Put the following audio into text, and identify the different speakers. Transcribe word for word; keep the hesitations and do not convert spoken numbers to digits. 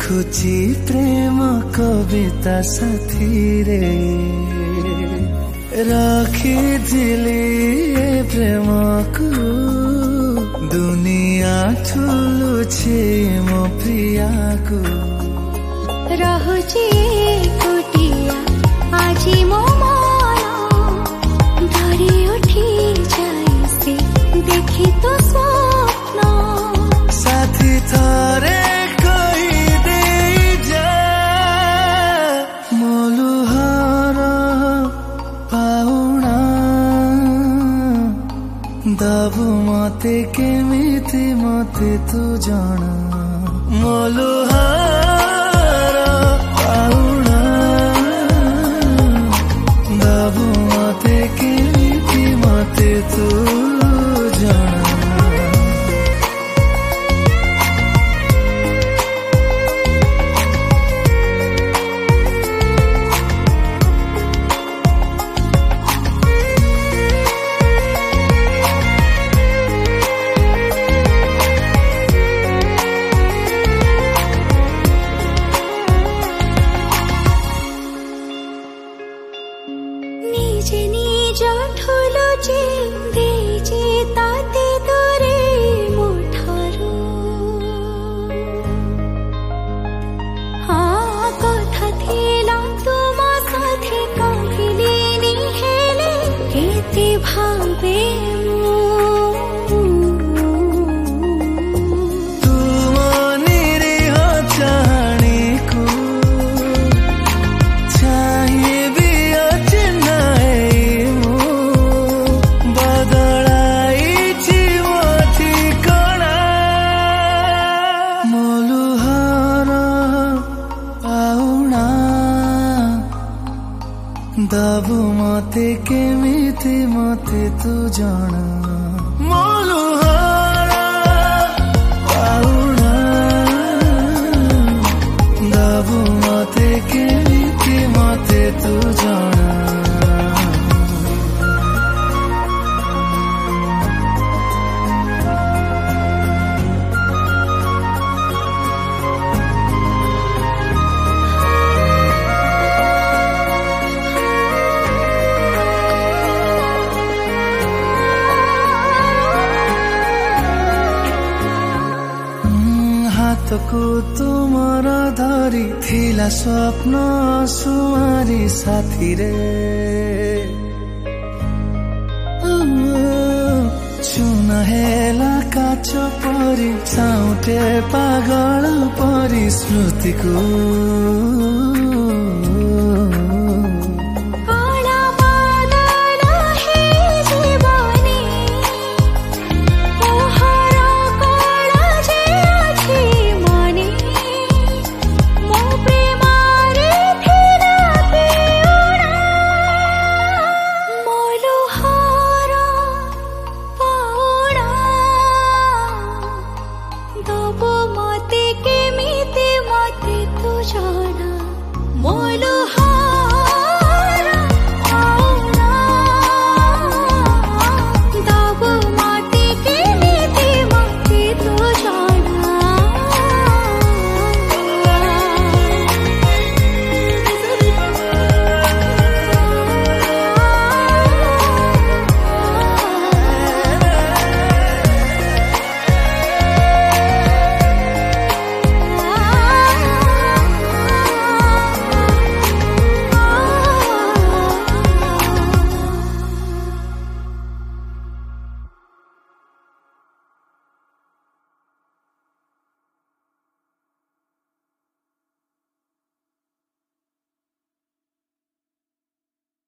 Speaker 1: लिखुची प्रेम कविता साथी रे रखिथिली प्रेम को दुनिया ठुलो छे मो प्रिया को
Speaker 2: रहुची कुटिया आजी मो मन धरी उठी जाइसे देखी तो स्वप्न
Speaker 1: साथी थरे दबु मते केमिति मते तू जाना मोलुहार पाउना दबु मते केमिति मते तू जाना
Speaker 2: निजे निज ठुलो चिंदे जे ताते तोरे मुठारो हाँ कथा थिला तुम साथे कहले नि हेले केते भावे
Speaker 1: दबु मते केमिति मते तू जाना मोलुहार पाउना दबु मते केमिति मते तू जाना को तुमर धरी थिला स्वप्न सुमारी साथी रे चुना हेला काच परी साउटे पागल परी स्मृति को